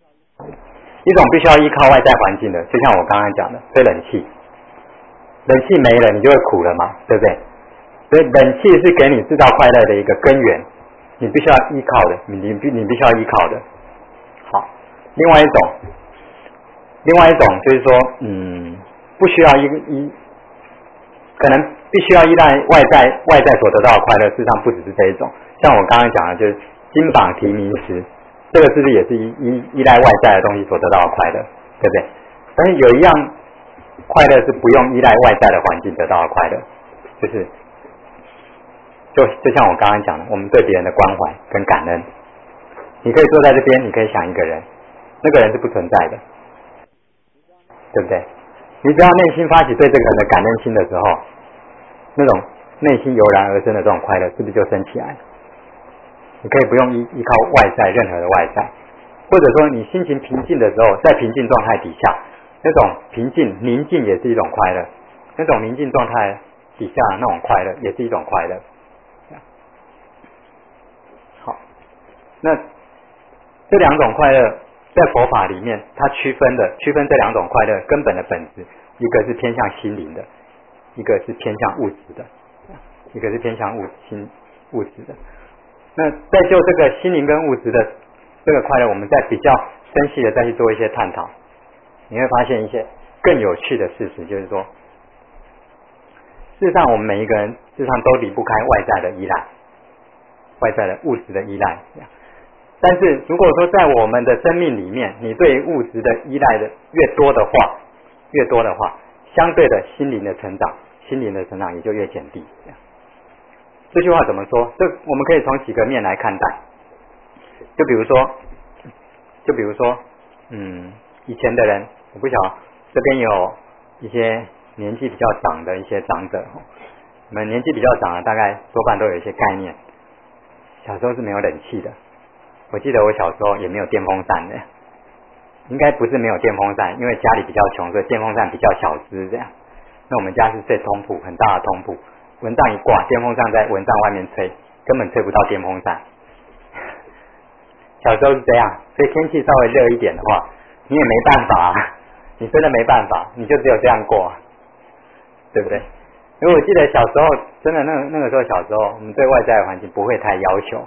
一种必须要依靠外在环境的，就像我刚刚讲的，吹冷气，冷气没了你就会苦了嘛，对不对？所以冷气是给你制造快乐的一个根源，你必须要依靠的，你必须要依靠的。好，另外一种就是说，不需要可能必须要依赖外在所得到的快乐，事实上不只是这一种。像我刚刚讲的，就是金榜题名时，这个是不是也是依赖外在的东西所得到的快乐，对不对？但是有一样快乐是不用依赖外在的环境得到的快乐，就像我刚刚讲的，我们对别人的关怀跟感恩。你可以坐在这边，你可以想一个人，那个人是不存在的，对不对？你只要内心发起对这个人的感恩心的时候，那种内心油然而生的这种快乐，是不是就升起来？你可以不用依靠外在任何的外在，或者说你心情平静的时候，在平静状态底下，那种平静宁静也是一种快乐，那种宁静状态底下那种快乐也是一种快乐。好，那这两种快乐在佛法里面，它区分这两种快乐根本的本质，一个是偏向心灵的，一个是偏向物质的，一个是偏向物质的。那在就这个心灵跟物质的这个快乐，我们再比较深细的再去做一些探讨，你会发现一些更有趣的事实，就是说，事实上我们每一个人事实上都离不开外在的依赖，外在的物质的依赖。但是如果说在我们的生命里面，你对物质的依赖的越多的话，相对的心灵的成长也就越减低。这句话怎么说？这我们可以从几个面来看待。就比如说，以前的人，我不晓得这边有一些年纪比较长的一些长者，我们年纪比较长的，大概多半都有一些概念。小时候是没有冷气的，我记得我小时候也没有电风扇的，应该不是没有电风扇，因为家里比较穷，所以电风扇比较小只这样。那我们家是睡通铺，很大的通铺，蚊帐一挂，电风扇在蚊帐外面吹，根本吹不到电风扇。小时候是这样，所以天气稍微热一点的话，你也没办法，你真的没办法，你就只有这样过，对不对？因为我记得小时候真的那个时候小时候，我们对外在的环境不会太要求。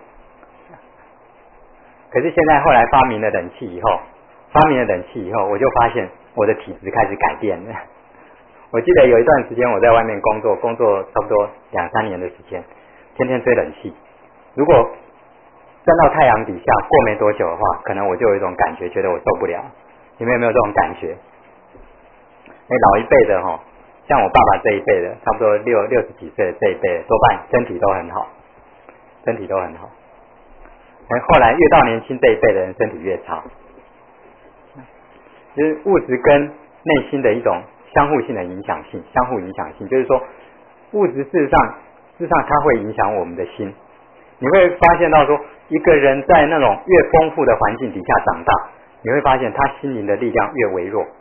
可是现在后来发明了冷气以后，我就发现我的体质开始改变了。我记得有一段时间我在外面工作差不多2-3年的时间，天天吹冷气。如果站到太阳底下过没多久的话，可能我就有一种感觉，觉得我受不了。你们有没有这种感觉？老一辈的像我爸爸这一辈的，差不多60几岁的这一辈的，多半身体都很好。后来越到年轻这一辈的人，身体越差。就是物质跟内心的一种相互性的影响性，就是说，物质事实上它会影响我们的心。你会发现到说，一个人在那种越丰富的环境底下长大，你会发现他心灵的力量越微弱。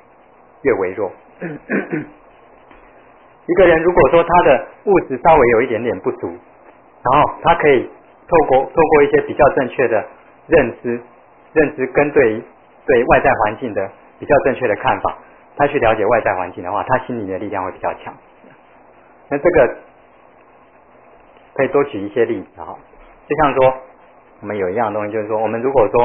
一个人如果说他的物质稍微有一点点不足，然后他可以透过一些比较正确的认知跟对外在环境的比较正确的看法，他去了解外在环境的话，他心灵的力量会比较强。那这个可以多举一些例子就像说我们有一样东西，就是说我们如果说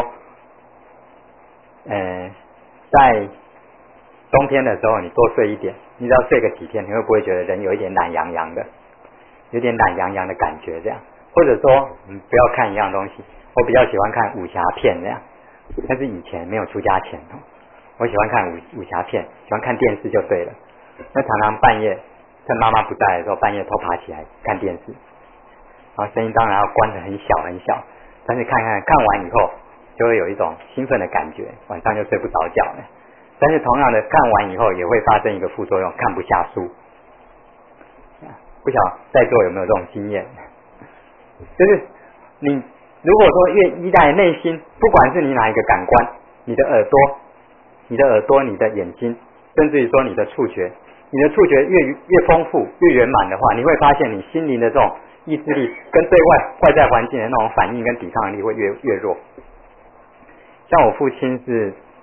在冬天的时候你多睡一点，你只要睡个几天，你会不会觉得人有一点懒洋洋的感觉这样？或者说不要看一样东西，我比较喜欢看武侠片这样，但是以前没有出家前我喜欢看武侠片，喜欢看电视就对了。那常常半夜趁妈妈不在的时候，半夜偷爬起来看电视，然后声音当然要关得很小，但是看完以后就会有一种兴奋的感觉，晚上就睡不着觉了。但是同样的，看完以后也会发生一个副作用，看不下书。不晓得在座有没有这种经验？就是你如果说越依赖内心，不管是你哪一个感官，你的耳朵、你的眼睛，甚至于说你的触觉越丰富越圆满的话，你会发现你心灵的这种意志力跟对外在环境的那种反应跟抵抗力会越弱。像我父亲是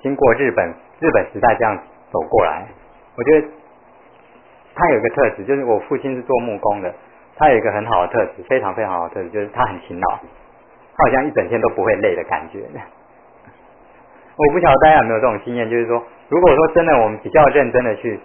经过日本时代这样走过来，我觉得他有一个特质，就是我父亲是做木工的，他有一个很好的特质，非常非常好的特质，就是他很勤劳，他好像一整天都不会累的感觉。我不晓得大家有没有这种经验，就是说，如果说真的我们比较认真的去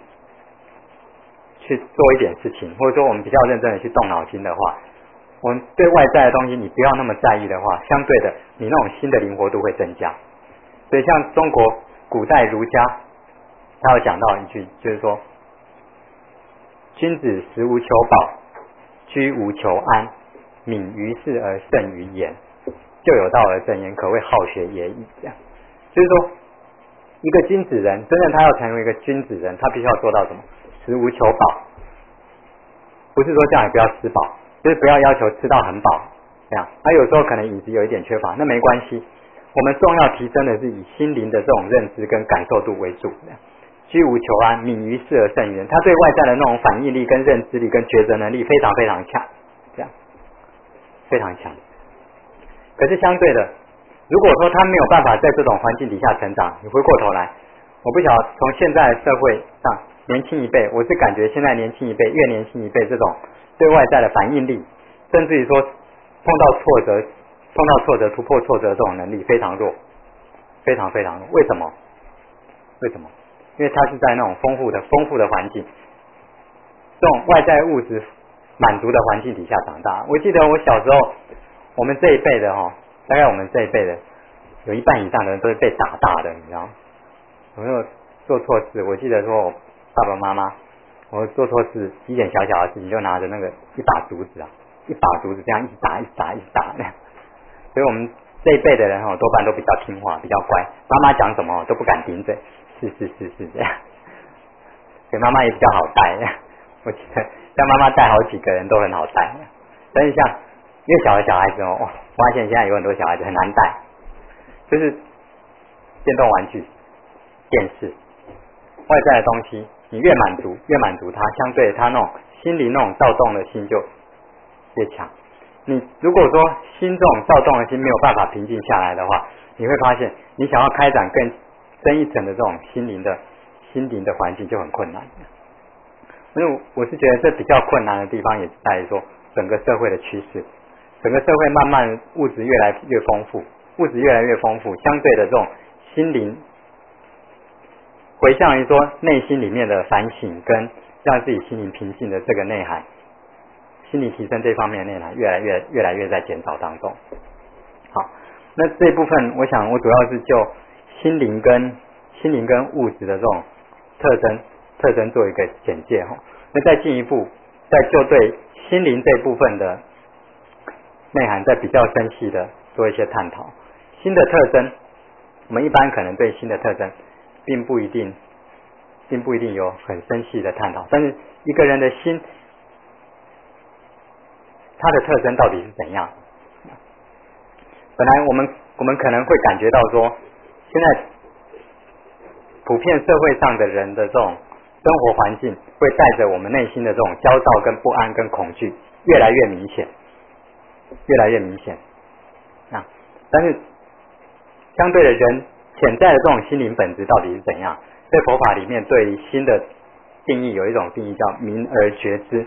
做一点事情，或者说我们比较认真的去动脑筋的话，我们对外在的东西你不要那么在意的话，相对的你那种心的灵活度会增加。所以像中国古代儒家他有讲到一句，就是说君子食无求饱，居无求安，敏于事而慎于言，就有道而正言，可谓好学也已。这样就是说，一个君子人真正他要成为一个君子人，他必须要做到什么？食无求饱，不是说这样也不要吃饱，就是不要要求吃到很饱，这样。他有时候可能饮食有一点缺乏，那没关系。我们重要提升的是以心灵的这种认知跟感受度为主。居无求安，敏于事而慎于言，他对外在的那种反应力跟认知力跟抉择能力非常非常强，这样非常强。可是相对的，如果说他没有办法在这种环境底下成长，你回过头来，我不晓得从现在的社会上，年轻一辈，我是感觉现在年轻一辈越年轻一辈这种对外在的反应力，甚至于说碰到挫折突破挫折这种能力非常弱，非常非常弱。为什么？因为他是在那种丰富的环境，这种外在物质满足的环境底下长大。我记得我小时候，我们这一辈的大概我们这一辈的有一半以上的人都是被打大的，你知道吗？有没有做错事？我记得说我爸爸妈妈，我做错事一点小小的事情就拿着那个一把竹子这样一直打那样。所以我们这一辈的人多半都比较听话，比较乖，妈妈讲什么都不敢顶嘴，是这样。所以妈妈也比较好带，我记得像妈妈带好几个人都很好带。但是像越小的小孩子我发现现在有很多小孩子很难带，就是电动玩具、电视、外在的东西，你越满足他，相对他那种心灵那种躁动的心就越强。你如果说心这种躁动的心没有办法平静下来的话，你会发现你想要开展更深一层的这种心灵的环境就很困难。因为我是觉得这比较困难的地方也是在于说整个社会的趋势，整个社会慢慢物质越来越丰富，相对的这种心灵回向于说内心里面的反省跟让自己心灵平静的这个内涵，心理提升这方面的内涵越来越在减少当中。好，那这一部分我想我主要是就心灵跟物质的这种特征做一个简介。那再进一步再就对心灵这部分的内涵再比较深细的做一些探讨。新的特征，我们一般可能对新的特征并不一定有很深细的探讨，但是一个人的心它的特征到底是怎样？本来我们可能会感觉到说，现在普遍社会上的人的这种生活环境会带着我们内心的这种焦躁跟不安跟恐惧越来越明显但是相对的人潜在的这种心灵本质到底是怎样？在佛法里面对于心的定义有一种定义叫明而觉之。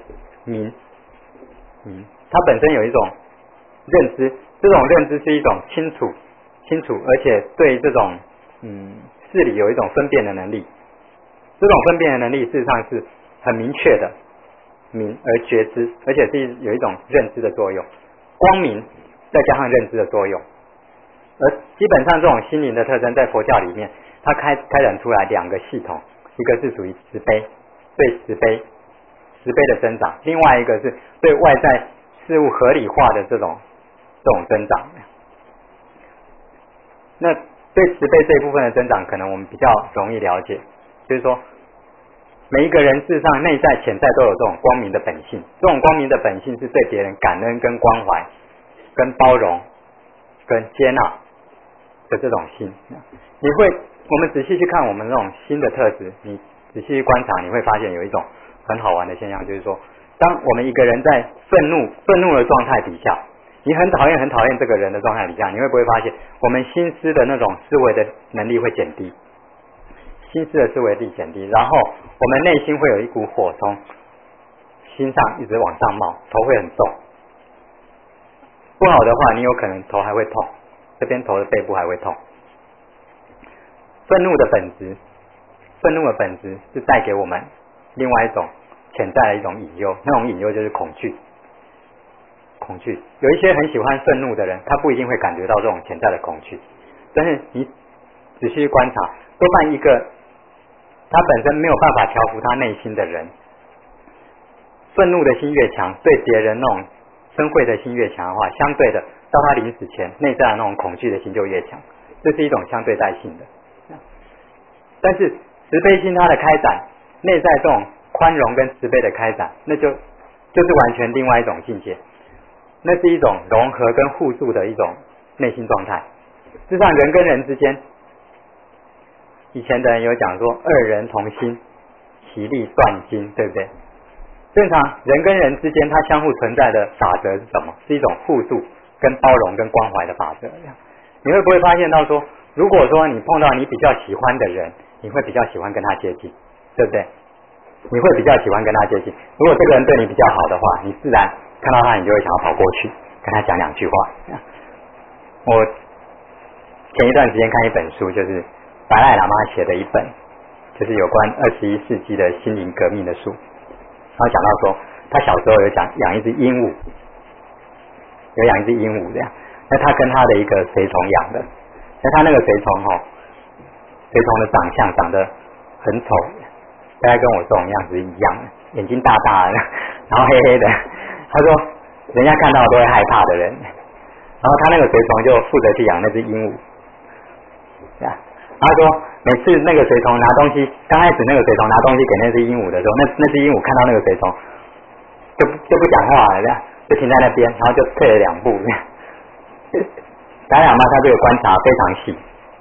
它本身有一种认知，这种认知是一种清楚，而且对这种事理有一种分辨的能力。这种分辨的能力事实上是很明确的，明而觉知，而且是有一种认知的作用，光明再加上认知的作用。而基本上这种心灵的特征在佛教里面，它开展出来两个系统，一个是属于慈悲，对慈悲的增长，另外一个是对外在事物合理化的这种增长。那对慈悲这一部分的增长，可能我们比较容易了解，就是说每一个人事实上内在潜在都有这种光明的本性，这种光明的本性是对别人感恩跟关怀跟包容跟接纳的这种心。我们仔细去看我们这种心的特质，你仔细去观察，你会发现有一种很好玩的现象，就是说当我们一个人在愤怒的状态底下， 你很讨厌这个人的状态底下，你会不会发现我们心思的那种思维的能力会减低，心思的思维力减低，然后我们内心会有一股火从心上一直往上冒，头会很重。不好的话，你有可能头还会痛，这边头的背部还会痛。愤怒的本质是带给我们另外一种潜在的一种隐忧，那种隐忧就是恐惧。有一些很喜欢愤怒的人，他不一定会感觉到这种潜在的恐惧，但是你仔细观察，多半一个他本身没有办法调服他内心的人，愤怒的心越强，对别人那种嗔恚的心越强的话，相对的到他临死前，内在的那种恐惧的心就越强，这是一种相对待性的。但是慈悲心它的开展，内在这种宽容跟慈悲的开展，那就是完全另外一种境界，那是一种融合跟互助的一种内心状态。事实上人跟人之间，以前的人有讲说二人同心其利断金，对不对？正常人跟人之间它相互存在的法则是什么？是一种互助跟包容跟关怀的法则。你会不会发现到说，如果说你碰到你比较喜欢的人，你会比较喜欢跟他接近，对不对？你会比较喜欢跟他接近。如果这个人对你比较好的话，你自然看到他，你就会想要跑过去跟他讲两句话。我前一段时间看一本书，就是达赖喇嘛写的一本，就是有关21世纪的心灵革命的书。然后讲到说，他小时候有养一只鹦鹉，这样。那他跟他的一个随从养的，那他那个随从的长相长得很丑，大概跟我这种样子一样，眼睛大大的，然后黑黑的。他说人家看到都会害怕的人。然后他那个随从就负责去养那只鹦鹉。他说每次那个随从拿东西，刚开始那个随从拿东西给那只鹦鹉的时候，那只鹦鹉看到那个随从就不讲话了，就停在那边，然后就退了2步。达赖喇嘛他这个观察非常细。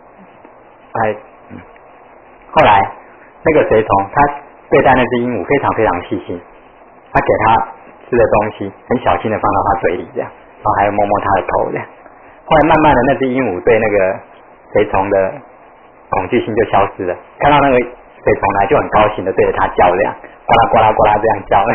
后来那个随从他对待那只鹦鹉非常非常细心，他给他吃的东西很小心的放到他嘴里这样，然后还要摸摸他的头这样。后来慢慢的那只鹦鹉对那个随从的恐惧心就消失了，看到那个随从来就很高兴的对着他叫这样，呱啦呱啦呱啦这样叫。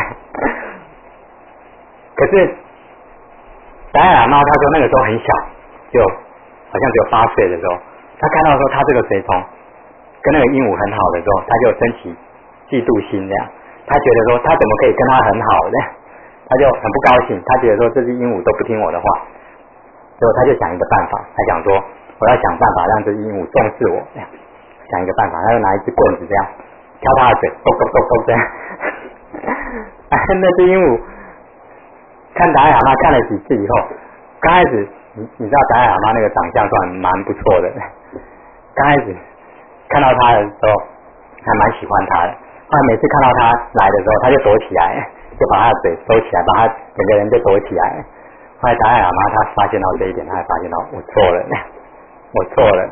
可是达赖喇嘛他说那个时候很小，就好像只有8岁的时候，他看到说他这个随从跟那个鹦鹉很好的时候，他就升起嫉妒心这样，他觉得说他怎么可以跟他很好的，他就很不高兴，他觉得说这只鹦鹉都不听我的话，所以他就想一个办法，他想说我要想办法让这只鹦鹉重视我，想一个办法，他就拿一只棍子这样挑他的嘴，咚咚咚咚这样。那只鹦鹉看达赖喇嘛看了几次以后，刚开始你知道达赖喇嘛那个长相算蛮不错的，刚开始看到他的时候还蛮喜欢他的，后来每次看到他来的时候，他就躲起来，就把他的嘴收起来，把他整个人就躲起来。后来达赖喇嘛他发现到这一点，他还发现到我错了。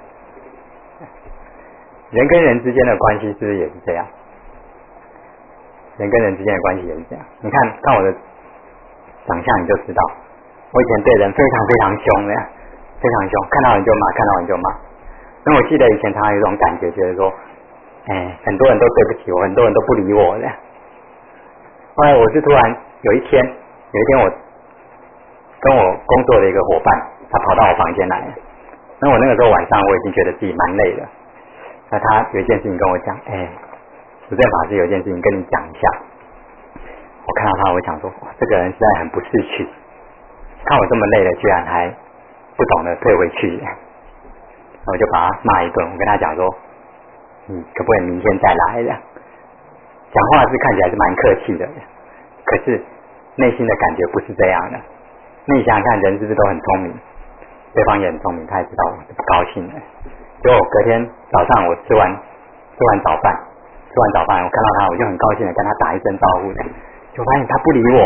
人跟人之间的关系是不是也是这样？人跟人之间的关系也是这样。你看我的长相你就知道，我以前对人非常非常凶的，非常凶，看到人就骂。那我记得以前常常有一种感觉，觉得说，很多人都对不起我，很多人都不理我的。后来我是突然有一天我跟我工作的一个伙伴，他跑到我房间来，那我那个时候晚上我已经觉得自己蛮累了，那他有一件事情跟我讲，主正法师有一件事情跟你讲一下。我看到他，我想说，这个人实在很不识趣，看我这么累了，居然还不懂得退回去。我就把他骂一顿，我跟他讲说，你可不可以明天再来的？讲话是看起来是蛮客气的，可是内心的感觉不是这样的。那你想想看，人是不是都很聪明？对方也很聪明，他也知道我不高兴了。结果隔天早上我吃完早饭，我看到他，我就很高兴的跟他打一声招呼的，就发现他不理我。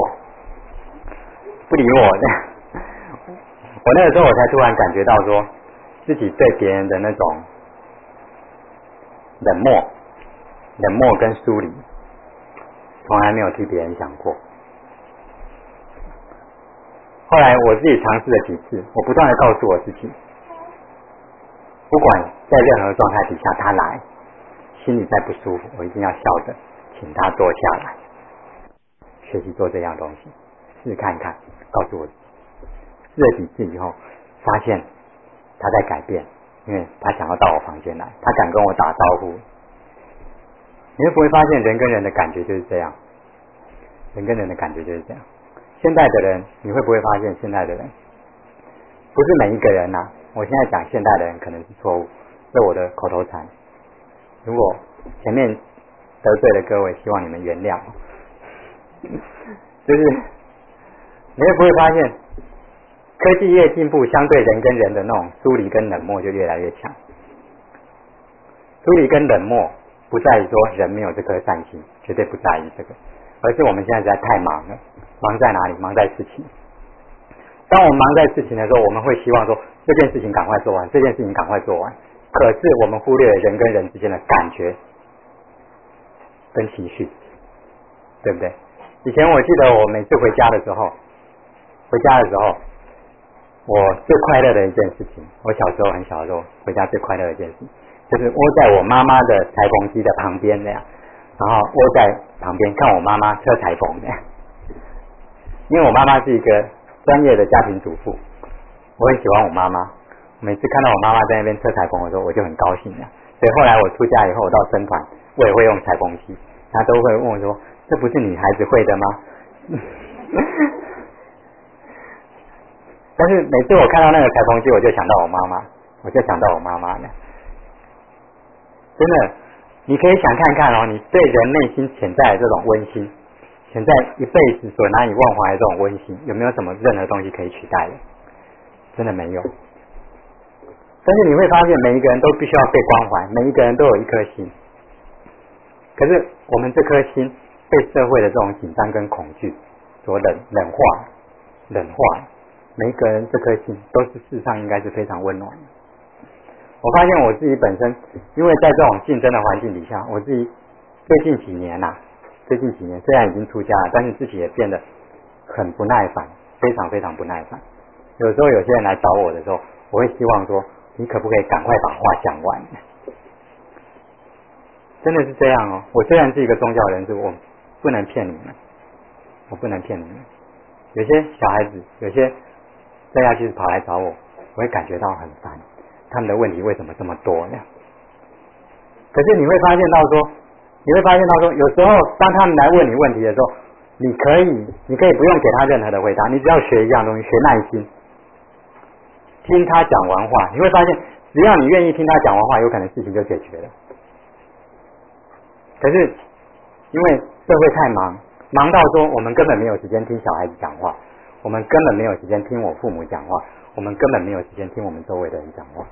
我那个时候我才突然感觉到说，自己对别人的那种冷漠跟疏离，从来没有替别人想过。 后来我自己尝试了几次，我不断的告诉我自己，不管在任何状态底下他来，心里再不舒服，我一定要笑着请他坐下来，学习做这样东西，试看看，告诉我。试了几次以后，发现他在改变，因为他想要到我房间来，他敢跟我打招呼。你会不会发现人跟人的感觉就是这样？人跟人的感觉就是这样。现代的人，你会不会发现现代的人不是每一个人啊？我现在讲现代的人可能是错误，是我的口头禅。如果前面得罪了各位，希望你们原谅。就是你会不会发现，科技越进步，相对人跟人的那种疏离跟冷漠就越来越强。疏离跟冷漠不在于说人没有这颗善心，绝对不在于这个，而是我们现在实在太忙了。忙在哪里？忙在事情。当我们忙在事情的时候，我们会希望说这件事情赶快做完，这件事情赶快做完。可是我们忽略了人跟人之间的感觉跟情绪，对不对？以前我记得我每次回家的时候，我最快乐的一件事情，我小时候很小的时候回家最快乐的一件事情，就是窝在我妈妈的裁缝机的旁边那样，然后窝在旁边看我妈妈车裁缝那样。因为我妈妈是一个专业的家庭主妇，我很喜欢我妈妈。每次看到我妈妈在那边车裁缝的时候，我就很高兴的。所以后来我出家以后，我到僧团，我也会用裁缝机，他都会问我说：“这不是女孩子会的吗？”但是每次我看到那个裁缝机，我就想到我妈妈呢。真的，你可以想看看哦，你对人内心潜在的这种温馨。潜在一辈子所难以忘怀的这种温馨，有没有什么任何东西可以取代的？真的没有。但是你会发现，每一个人都必须要被关怀，每一个人都有一颗心。可是我们这颗心被社会的这种紧张跟恐惧所冷化。每一个人这颗心都是事实上应该是非常温暖的。我发现我自己本身，因为在这种竞争的环境底下，我自己最近几年虽然已经出家了，但是自己也变得很不耐烦，非常非常不耐烦。有时候有些人来找我的时候，我会希望说，你可不可以赶快把话讲完？真的是这样哦。我虽然是一个宗教人士，我不能骗你们，有些小孩子，有些在家就是跑来找我，我会感觉到很烦，他们的问题为什么这么多呢？可是你会发现到说，有时候当他们来问你问题的时候，你可以不用给他任何的回答，你只要学一样东西，学耐心，听他讲完话。你会发现，只要你愿意听他讲完话，有可能事情就解决了。可是因为社会太忙到说，我们根本没有时间听小孩子讲话，我们根本没有时间听我父母讲话，我们根本没有时间听我们周围的人讲话。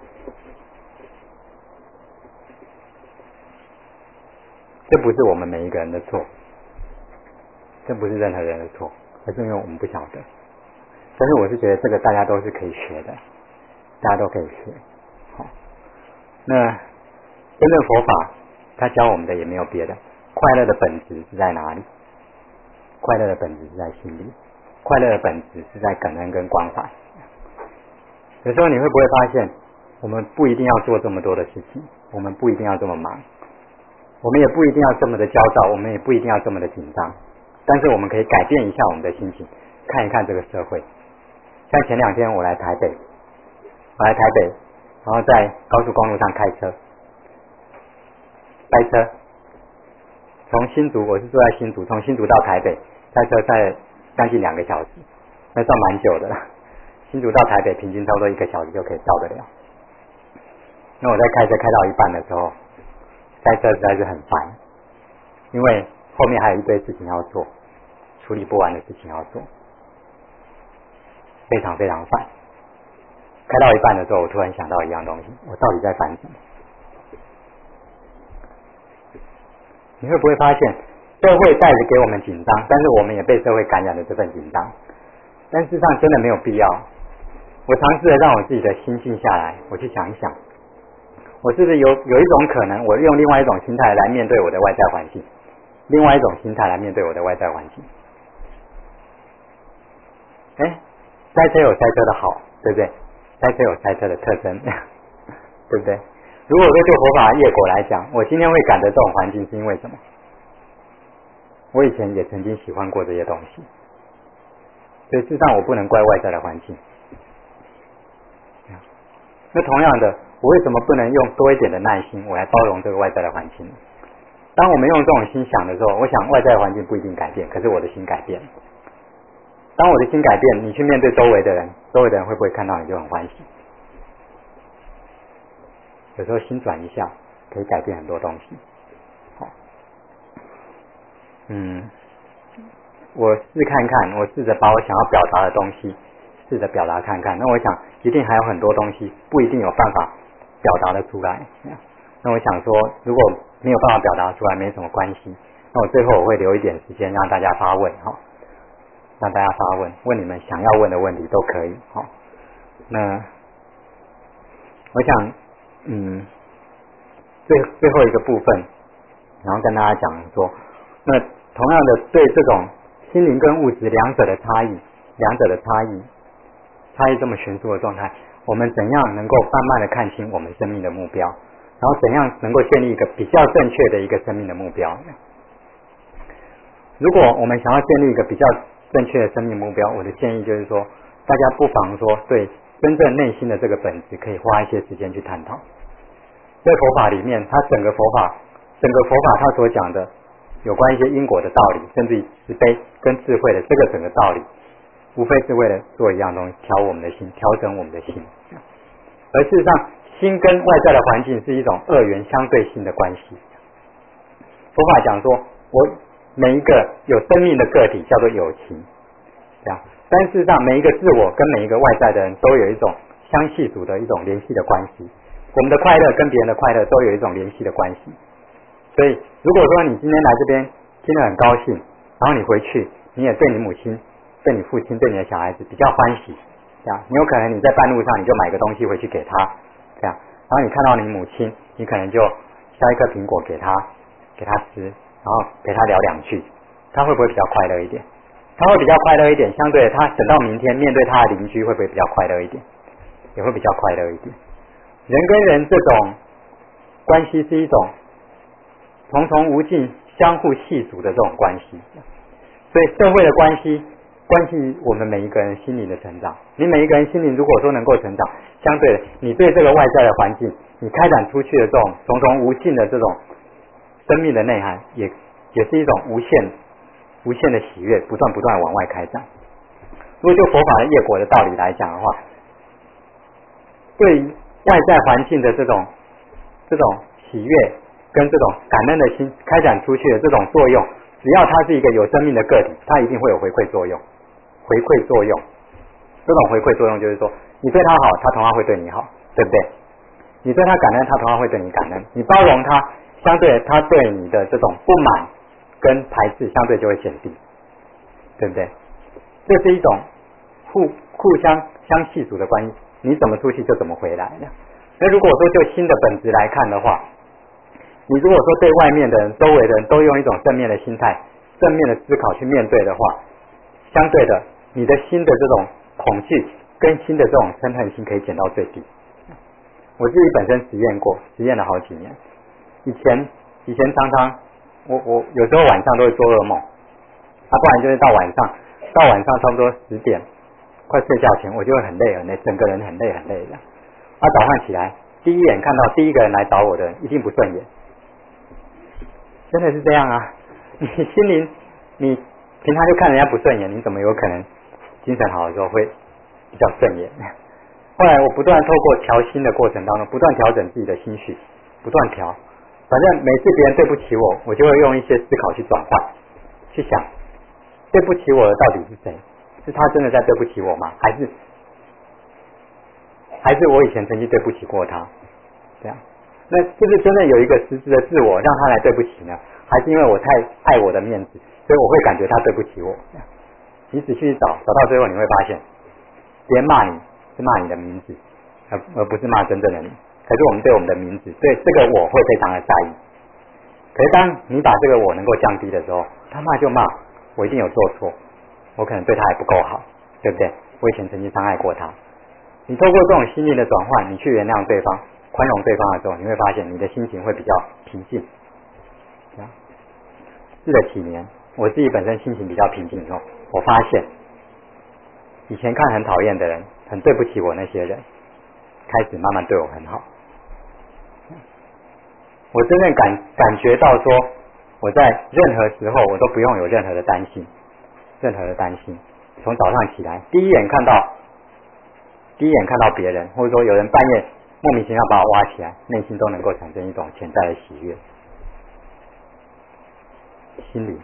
这不是我们每一个人的错，这不是任何人的错，而是因为我们不晓得。但是我是觉得这个大家都是可以学的，大家都可以学。好，那真正佛法他教我们的也没有别的，快乐的本质是在哪里？快乐的本质是在心里，快乐的本质是在感恩跟关怀。有时候你会不会发现，我们不一定要做这么多的事情，我们不一定要这么忙，我们也不一定要这么的焦躁，我们也不一定要这么的紧张，但是我们可以改变一下我们的心情，看一看这个社会。像前2天我来台北，然后在高速公路上开车，从新竹，我是住在新竹，从新竹到台北开车在将近2个小时，那算蛮久的了。新竹到台北平均差不多1个小时就可以到得了。那我在开车开到一半的时候，开车实在是很烦，因为后面还有一堆事情要做，处理不完的事情要做，非常非常烦。开到一半的时候，我突然想到一样东西，我到底在烦什么？你会不会发现，社会带着给我们紧张，但是我们也被社会感染了这份紧张，但事实上真的没有必要。我尝试着让我自己的心静下来，我去想一想，我是不是有一种可能，我用另外一种心态来面对我的外在环境，另外一种心态来面对我的外在环境。 塞车有塞车的好，对不对？塞车有塞车的特征，对不对？如果说就佛法业果来讲，我今天会感得这种环境是因为什么？我以前也曾经喜欢过这些东西，所以事实上我不能怪外在的环境。那同样的，我为什么不能用多一点的耐心，我来包容这个外在的环境？当我们用这种心想的时候，我想外在的环境不一定改变，可是我的心改变。当我的心改变，你去面对周围的人，周围的人会不会看到你就很欢喜？有时候心转一下，可以改变很多东西。我试看看，我试着把我想要表达的东西试着表达看看。那我想一定还有很多东西不一定有办法表达得出来。那我想说，如果没有办法表达出来，没什么关系。那我最后我会留一点时间让大家发问，让大家发问，问你们想要问的问题都可以。那我想，最后一个部分，然后跟大家讲说，那同样的对这种心灵跟物质两者的差异这么悬殊的状态，我们怎样能够慢慢的看清我们生命的目标，然后怎样能够建立一个比较正确的一个生命的目标？如果我们想要建立一个比较正确的生命目标，我的建议就是说，大家不妨说对真正内心的这个本质可以花一些时间去探讨。在佛法里面，整个佛法它所讲的有关一些因果的道理，甚至于慈悲跟智慧的这个整个道理，无非是为了做一样东西，调我们的心，调整我们的心。而事实上，心跟外在的环境是一种二元相对性的关系。佛法讲说，我每一个有生命的个体叫做有情，这样。但事实上，每一个自我跟每一个外在的人都有一种相系属的一种联系的关系。我们的快乐跟别人的快乐都有一种联系的关系。所以，如果说你今天来这边听得很高兴，然后你回去，你也对你母亲、对你父亲、对你的小孩子比较欢喜，这样，你有可能你在半路上你就买个东西回去给他，这样，然后你看到你母亲，你可能就削一颗苹果给他吃，然后陪他聊两句，他会不会比较快乐一点？他会比较快乐一点，相对的，他等到明天面对他的邻居会不会比较快乐一点？也会比较快乐一点。人跟人这种关系是一种重重无尽、相互系属的这种关系，所以社会的关系我们每一个人心灵的成长。你每一个人心灵如果说能够成长，相对的，你对这个外在的环境，你开展出去的这种重重无尽的这种生命的内涵，也是一种无限的喜悦，不断往外开展。如果就佛法的业果的道理来讲的话，对于外在环境的这种喜悦跟这种感恩的心开展出去的这种作用，只要它是一个有生命的个体，它一定会有回馈作用。这种回馈作用就是说，你对他好，他同样会对你好，对不对？你对他感恩，他同样会对你感恩。你包容他，相对他对你的这种不满跟排斥，相对就会减低，对不对？这是一种互相系属的关系。你怎么出去就怎么回来的。那如果说就心的本质来看的话，你如果说对外面的人、周围的人都用一种正面的心态、正面的思考去面对的话，相对的，你的心的这种恐惧跟心的这种嗔恨心可以减到最低。我自己本身实验了好几年。以前常常我有时候晚上都会做噩梦，不然就是到晚上差不多10点快睡觉前，我就会很累，整个人很累的。早上起来，第一眼看到第一个人来找我的人一定不顺眼，真的是这样啊！你心灵，你平常就看人家不顺眼，你怎么有可能精神好的时候会比较顺眼？后来我不断透过调心的过程当中，不断调整自己的心绪，不断调。反正每次别人对不起我，我就会用一些思考去转换，去想对不起我的到底是谁？是他真的在对不起我吗？还是我以前曾经对不起过他？这样，那是不是真的有一个实质的自我让他来对不起呢？还是因为我太爱我的面子，所以我会感觉他对不起我？你仔细去找到最后，你会发现，别人骂你是骂你的名字，而不是骂真正的你。可是我们对我们的名字，对这个我会非常的在意。可是当你把这个我能够降低的时候，他骂就骂，我一定有做错，我可能对他还不够好，对不对？ 我以前曾经伤害过他。你透过这种心灵的转换，你去原谅对方、宽容对方的时候，你会发现你的心情会比较平静。试了几年，我自己本身心情比较平静以后，我发现以前看很讨厌的人，很对不起我那些人，开始慢慢对我很好。我真正感觉到说，我在任何时候我都不用有任何的担心，从早上起来，第一眼看到别人，或者说有人半夜莫名其妙把我挖起来，内心都能够产生一种潜在的喜悦。心灵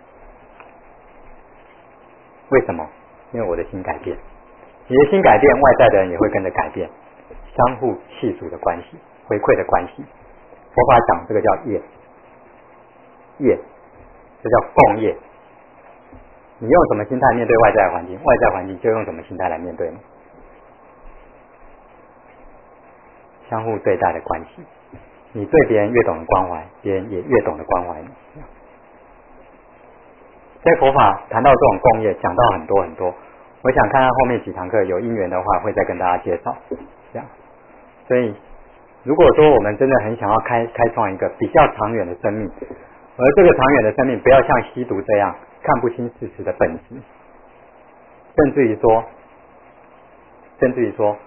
为什么？因为我的心改变，你的心改变，外在的人也会跟着改变，相互系数的关系，回馈的关系。佛法讲这个叫业，这叫共业。你用什么心态面对外在环境，外在环境就用什么心态来面对你，相互对待的关系。你对别人越懂得关怀，别人也越懂得关怀你。在佛法谈到这种共业，讲到很多很多，我想看看后面几堂课有因缘的话，会再跟大家介绍。这样，所以如果说我们真的很想要开创一个比较长远的生命，而这个长远的生命不要像吸毒这样看不清事实的本质，甚至于说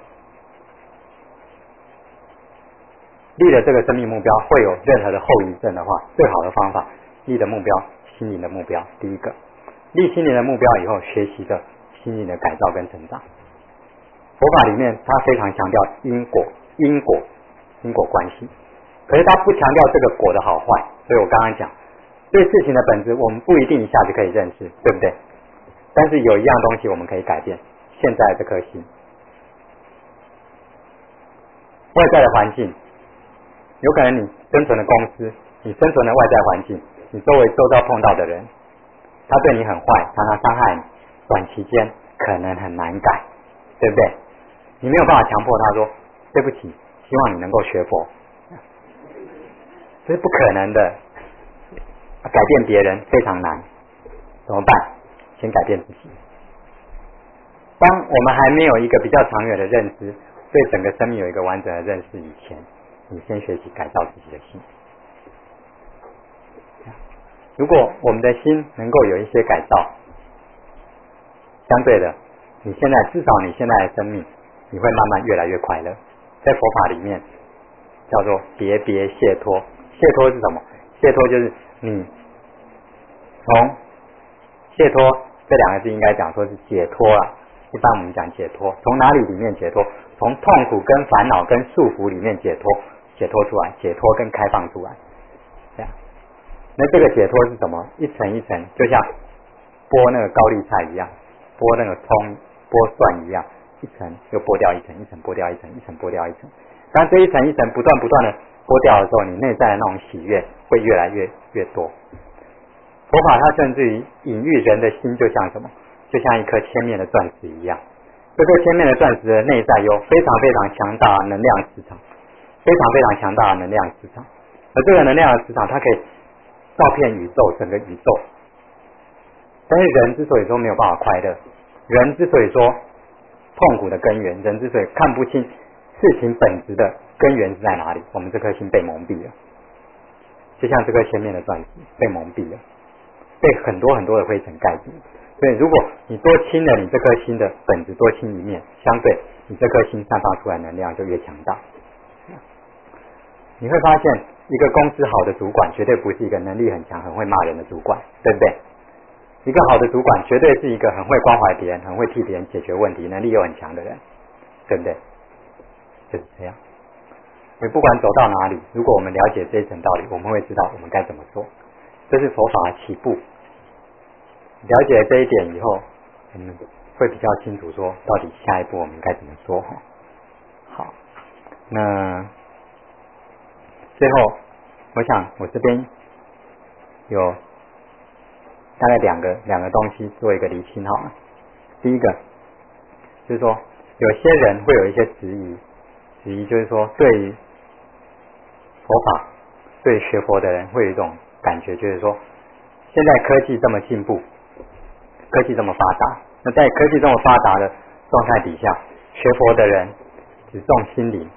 立了这个生命目标会有任何的后遗症的话，最好的方法立的目标，心灵的目标。第一个，立心灵的目标以后，学习的心灵的改造跟成长。佛法里面他非常强调因果关系，可是他不强调这个果的好坏。所以我刚刚讲，对事情的本质我们不一定一下子可以认识，对不对？但是有一样东西我们可以改变，现在这颗心。外在的环境，有可能你生存的公司，你生存的外在环境，你周遭碰到的人，他对你很坏，常常伤害你，短期间可能很难改，对不对？你没有办法强迫他说对不起，希望你能够学佛，这是不可能的。改变别人非常难，怎么办？先改变自己。当我们还没有一个比较长远的认知，对整个生命有一个完整的认识以前，你先学习改造自己的心。如果我们的心能够有一些改造，相对的，至少你现在的生命，你会慢慢越来越快乐。在佛法里面叫做别解脱。解脱是什么？解脱就是你从解脱这两个字应该讲说是解脱了。一般我们讲解脱，从哪里里面解脱？从痛苦跟烦恼跟束缚里面解脱出来，解脱跟开放出来。这样，那这个解脱是什么？一层一层，就像剥那个高丽菜一样，剥那个葱、剥蒜一样，一层又剥掉一层，一层剥掉一层，一层剥掉一层。当这一层一层不断的剥掉的时候，你内在的那种喜悦会越来越多。佛法它甚至于隐喻人的心就像什么？就像一颗千面的钻石一样。这颗千面的钻石的内在有非常非常强大的能量磁场，非常非常强大的能量磁场。而这个能量的磁场，它可以照遍宇宙，整个宇宙。但是人之所以说没有办法快乐，人之所以说痛苦的根源，人之所以看不清事情本质的根源是在哪里，我们这颗心被蒙蔽了。就像这颗千面的钻石被蒙蔽了，被很多很多的灰尘盖住。所以如果你多清了你这颗心的本质，多清一面，相对你这颗心散发出来能量就越强大。你会发现一个公司好的主管绝对不是一个能力很强很会骂人的主管，对不对？一个好的主管绝对是一个很会关怀别人，很会替别人解决问题，能力又很强的人，对不对？就是这样。所以不管走到哪里，如果我们了解这一层道理，我们会知道我们该怎么做。这是佛法的起步。了解这一点以后，我们会比较清楚说到底下一步我们该怎么做。好，那最后我想我这边有大概两个东西做一个厘清好了。第一个就是说有些人会有一些质疑就是说对于佛法，对学佛的人会有一种感觉，就是说现在科技这么进步，科技这么发达，那在科技这么发达的状态底下，学佛的人只重心灵，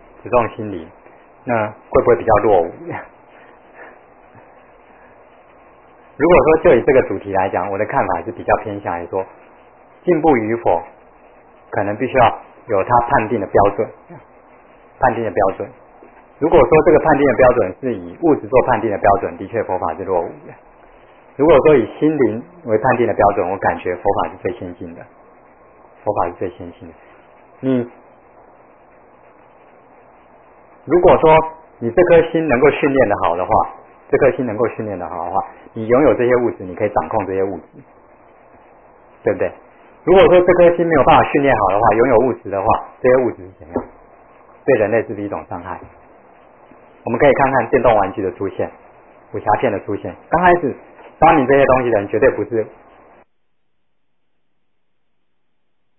那会不会比较落伍？如果说就以这个主题来讲，我的看法是比较偏向来说，进步与否，可能必须要有他判定的标准。如果说这个判定的标准是以物质做判定的标准，的确佛法是落伍的。如果说以心灵为判定的标准，我感觉佛法是最先进的。你如果说你这颗心能够训练的好的话，你拥有这些物质，你可以掌控这些物质，对不对？如果说这颗心没有办法训练好的话，拥有物质的话，这些物质是怎样？对人类是不是一种伤害？我们可以看看电动玩具的出现，武侠片的出现。刚开始发明这些东西的人绝对不是